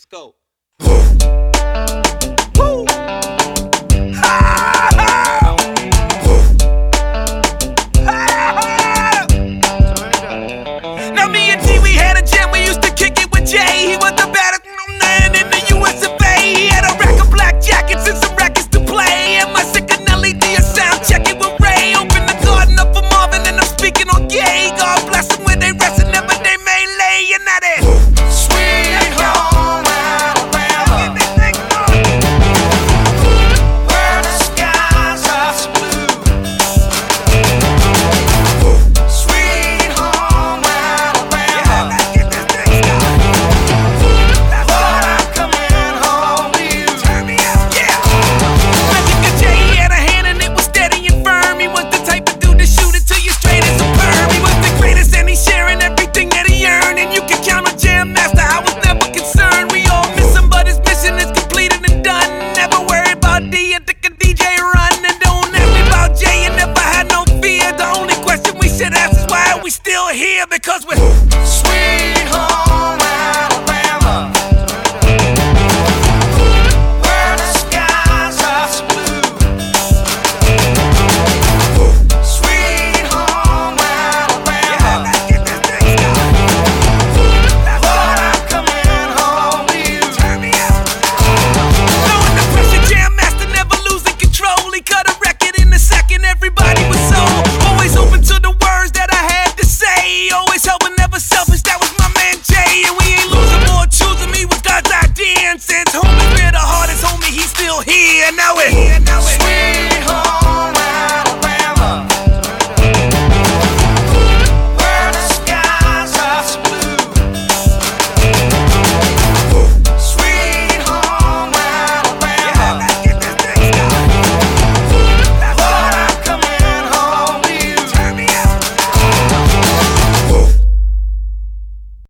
go. Woo! Now me and G, we had a jam, we used to kick it with Jay. He was the baddest man in the US of A. He had a rack of black jackets and some rackets to play. And my sick and LED a sound check it with Ray. Open the garden up for Marvin and I'm speaking on gay. God bless them where they rest and never they may lay. And that is Sweet Home Alabama, where the skies are so blue. Sweet Home Alabama, Lord, I'm coming home to you. Turn me up, yeah. Magic and Jay had a hand and it was steady and firm. He was the type of dude to shoot it to you straight as a perm. He was the greatest and he's sharing everything that he earned. And you can count on Jam Master, I was never concerned. We all miss him, but his mission is completed and done. Never worry about D, I think a DJ run. And don't ask me about Jay, you never had no fear. The only question we should ask is why are we still here? Because we're sweet.